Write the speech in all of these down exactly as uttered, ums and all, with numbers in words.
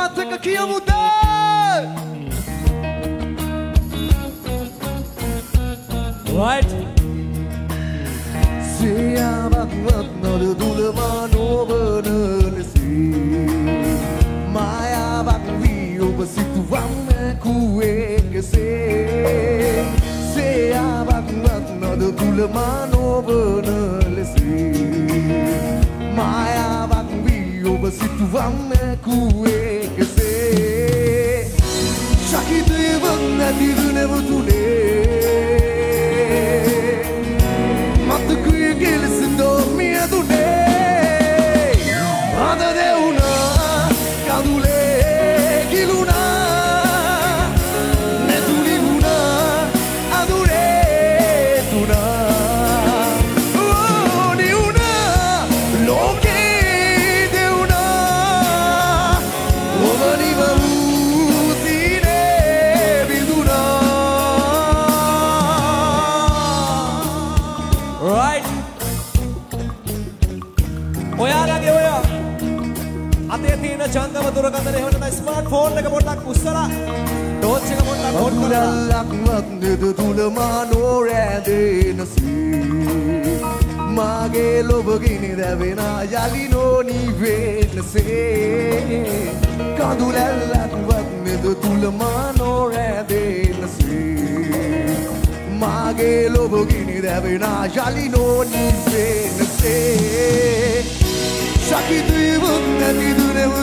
මාතක කියමුද right සියාවක් වත්නොද දුලමා නොවන ලෙසේ මායාවක් වී ඔබ සිතුවන්නේ කුවේ කෙසේ සියාවක් වත්නොද දුලමා නොවන ලෙසේ මායාවක් වී ඔබ සිතුවන්නේ කුවේ කෙසේ ශකිතයවක් නැතිද නැවතුනේ මතකයේ කෙලෙසඳෝ මියදුනේ අද දෙවුනා කඳුලේ කිලුනා නැතුනි වුණා අඳුරේ තුනා ඕනි වුණා ලෝකේ දෙවුනා ඔබනිව වූ සීනේ බිඳුනා right ඔයාලගේ ඔය අතේ තියෙන ජංගම දුරකථන එහෙම නැත්නම් ස්මාර්ට්ෆෝන් එක පොඩ්ඩක් උස්සලා ටෝච් එක පොඩ්ඩක් ඔන් කරලා ලක්වත් නෙද තුලමා නොරැඳෙනසේ මාගේ ලොබගිනි දැවෙන යලි නොනිවෙනසේ කඳුලැල්ලක්වත් නෙද තුලමා නොරැඳෙනසේ මාගේ ලොබගිනි දැවෙන යලි නොනිවෙනසේ ශකිතයවත් නැතිද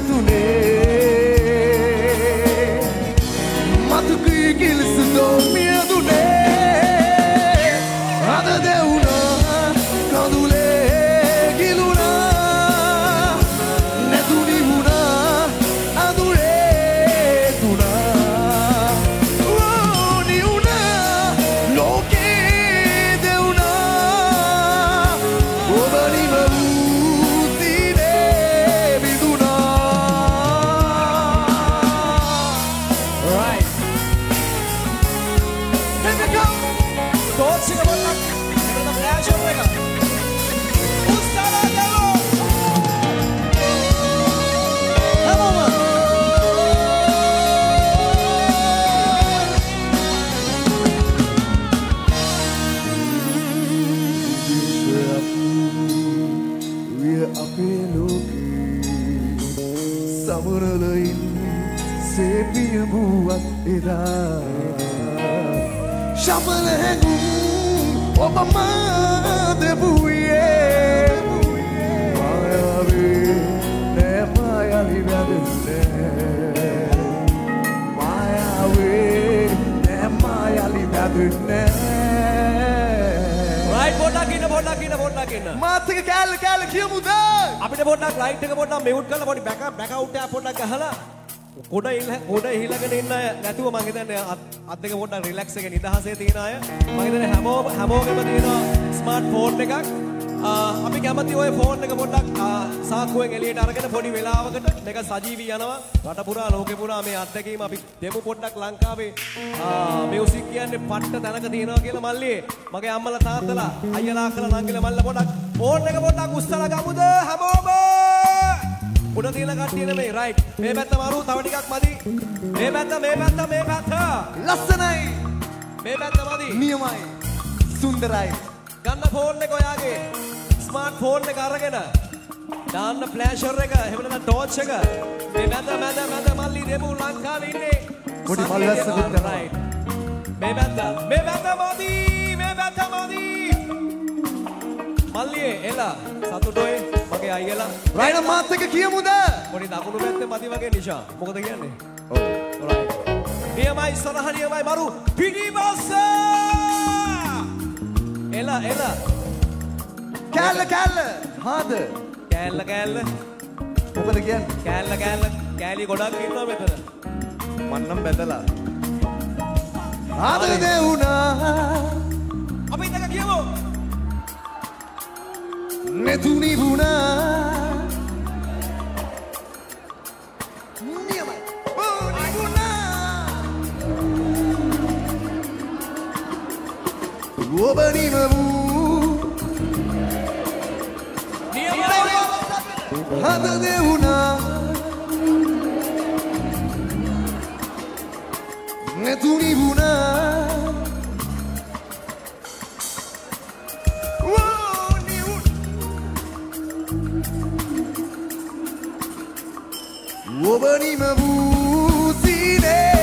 නැවතුනේ මතකයේ කෙලෙසඳෝ මියදුනේ අද දෙවුනා කඳුලේ කිලුනා නැතුනි වුණා අඳුරේ තුනා ඕනි වුණා ලෝකේ දෙවුනා ඔබනිව වූ සීනේ බිඳුනා right Here we go. Torch එක පොඩ්ඩක් එතන ෆ්ලෑෂ් ඔෆ් එක උස්සලා ගලෝ Come on. We are up in looking Samurala inni sepiya buwat eda Shabala hengum obama debuye Mayavi ne mayali vadune Mayavi ne mayali vadune right පොඩ්ඩක් ඉන්න පොඩ්ඩක් ඉන්න පොඩ්ඩක් ඉන්න මාත් එක කෑල්ල කෑල්ල කියමුද අපිට පොඩ්ඩක් ලයිට් එක පොඩ්ඩක් මියුට් කරලා පොඩි බෑක් බෑක් අවුට් එක පොඩ්ඩක් ගහලා ගොඩ ඉල්ල ගොඩ ඉහිලගෙන ඉන්න අය නැතුව මම හිතන්නේ අත් අත් දෙක පොඩ්ඩක් රිලැක්ස් එකේ නිදහසේ තියෙන අය මම හිතන්නේ හැමෝම හැමෝගෙම තියෙනවා ස්මාර්ට්ෆෝන් එකක් අපි කැමති ඔය ෆෝන් එක පොඩ්ඩක් සාක්කුවෙන් එළියට අරගෙන පොඩි වෙලාවකට මේක සජීවී යනවා රට පුරා ලෝකෙ පුරා මේ අත්දැකීම අපි දෙමු පොඩ්ඩක් ලංකාවේ මියුසික් කියන්නේ පට්ට තැනක තියෙනවා කියලා මල්ලියේ මගේ අම්මලා තාත්තලා අයියලා අක්කලා නංගිලා මල්ලා පොඩ්ඩක් ෆෝන් එක පොඩ්ඩක් උස්සලා ගමුද හැමෝම උඩ තියෙන කට්ටිය නෙමෙයි රයිට් මේ පැත්ත මරු තව ටිකක් මදි මේ පැත්ත මේ පැත්ත මේ පැත්ත ලස්සනයි මේ පැත්ත මදි නියමයි සුන්දරයි ගන්න ෆෝන් එක ඔයාගේ ස්මාර්ට්ෆෝන් එක අරගෙන දාන්න ෆ්ලෑෂර් එක එහෙම නැත්නම් ටෝච් එක මේ මැද මැද මැද මල්ලි දෙමු ලංකාවේ ඉන්නේ පොඩි මල් වැස්සකුත් කරනවා රයිට් මේ පැත්ත මේ පැත්ත මදි මේ පැත්ත මදි මල්ලියේ එලා සතුටෝයි මගේ අයියලා රයින මාත් එක කියමුද පොඩි දකුණු පැත්තේ මදි වගේ නිෂා මොකද කියන්නේ ඔව් රයිට් නියමයි සරහ නියමයි මරු පිටිපස්ස එලා එලා කෑල්ල කෑල්ල හාද කෑල්ල කෑල්ල මොකද කියන්නේ කෑල්ල කෑල්ල කෑලි ගොඩක් ඉන්නවා මෙතන මන්නම් බැදලා හාද දෙවුනා අපි ඉතක කියමු නැතුනි වුණා නියමයි ඕනි වුණා ඔබනිම වූ නියමයි හද දෙවුනා නැතුනි වුණා ඔබ නිම වූ සීනේ